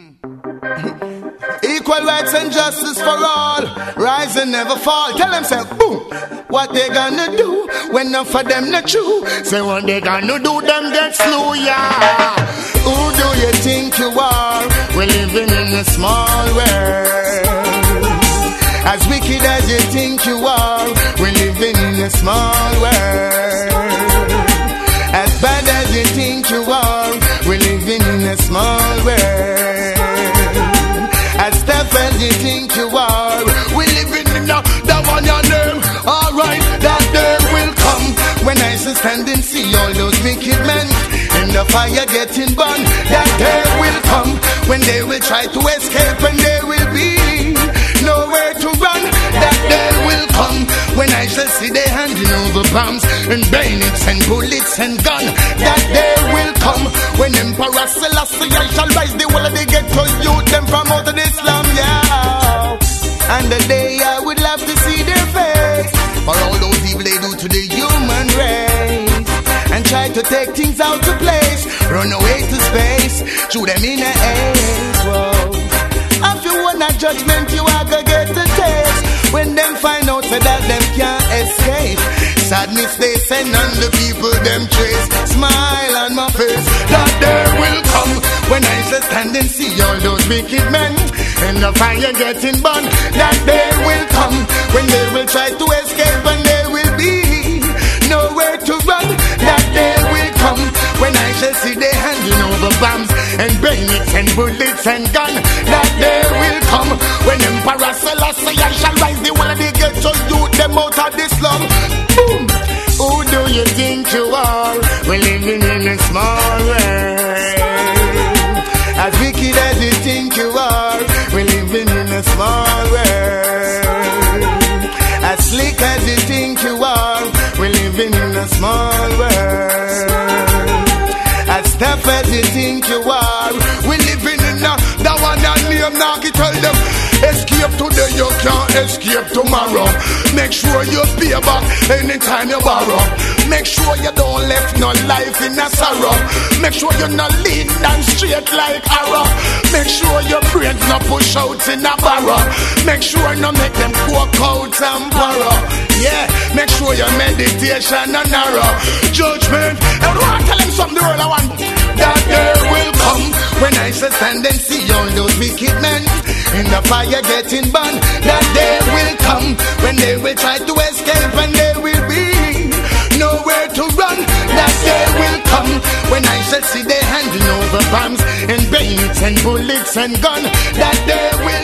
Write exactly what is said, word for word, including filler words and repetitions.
Equal rights and justice for all, rise and never fall. Tell them, say, boom, what they gonna do when none for them not true? Say what they gonna do, them get slew, yeah. Who do you think you are? We're living in a small world. As wicked as you think you are, we're living in a small world. As bad as you think you are, we're living in a small world. As tough as you think you are, we're living in a, the one your name. Alright, that day will come when I shall stand and see all those wicked men in the fire getting burned. That day will come when they will try to escape and there will be nowhere to run. That day will come when I shall see they handing over bombs and bayonets and bullets and guns. That day will come when Emperor Selassie I shall rise the whole of the ghetto youth them from out of the slum, yeah. And the day I would love to see their face for all those evil they do to the human race and try to take things out of place, run away to space, shoot them in the air. Whoa. If you want a judgment, you are gonna get a taste when them find out so that them can't escape. Sadness they send on the people them trace. Smile on my face. That day will come when I shall stand and see all those wicked men in the fire getting burned. That day will come when they will try to escape and there will be nowhere to run. That day will come when I shall see they handing over bombs and bayonets and bullets and guns. That day will come when Emperor Selassie I shall rise the whole of the ghetto youth them out of the slum. Boom. Who do you think you are? We're living in a small world. As wicked as you think you are, we're living in a small world. As slick as you think you are, we're living in a small world. As tough as you think you are, we're living in a, that one that name now can tell them. Escape today, you can't escape tomorrow. Make sure you pay back anytime you borrow. Make sure you don't left no life in a sorrow. Make sure you're not lean and straight like arrow. Make sure your brains not push out in a barrow. Make sure no make them walk out and borrow. Yeah, make sure your meditation and narrow. Judgment, everyone tell them something the world I want. That day will come when I shall stand and see all those wicked men in the fire getting burned. That day will come when they will try to escape and there will be nowhere to run. That day will come when I shall see they handing over bombs and bayonets and bullets and guns. That day will